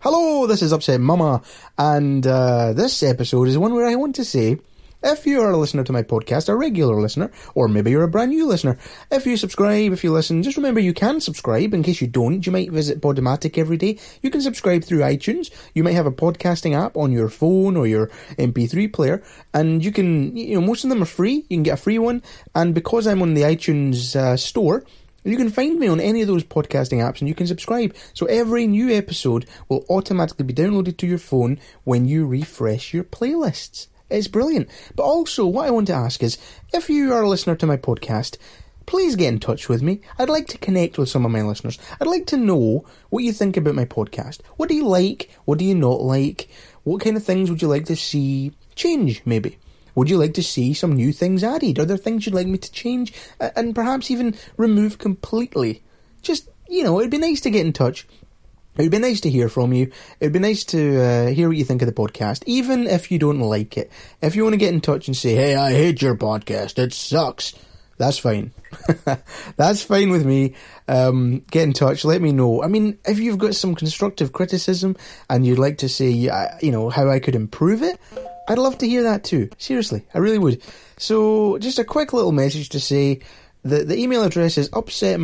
Hello, this is Upset Mama, and this episode is one where I want to say, if you are a listener to my podcast, a regular listener, or maybe you're a brand new listener, if you subscribe, if you listen, just remember you can subscribe. In case you don't, you might visit Podomatic every day. You can subscribe through iTunes. You might have a podcasting app on your phone or your MP3 player, and you can, most of them are free. You can get a free one, and because I'm on the iTunes store, you can find me on any of those podcasting apps and you can subscribe. So every new episode will automatically be downloaded to your phone when you refresh your playlists. It's brilliant. But also, what I want to ask is, if you are a listener to my podcast, please get in touch with me. I'd like to connect with some of my listeners. I'd like to know what you think about my podcast. What do you like? What do you not like? What kind of things would you like to see change, maybe? Would you like to see some new things added? Are there things you'd like me to change and perhaps even remove completely? Just, it'd be nice to get in touch. It would be nice to hear from you. It would be nice to hear what you think of the podcast, even if you don't like it. If you want to get in touch and say, hey, I hate your podcast, it sucks, that's fine. That's fine with me. Get in touch, let me know. I mean, if you've got some constructive criticism and you'd like to say, how I could improve it, I'd love to hear that too. Seriously, I really would. So, just a quick little message to say that the email address is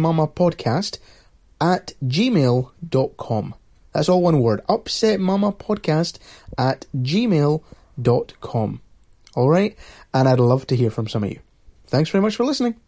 upsetmamapodcast@gmail.com. That's all one word. upsetmamapodcast@gmail.com. Alright? And I'd love to hear from some of you. Thanks very much for listening.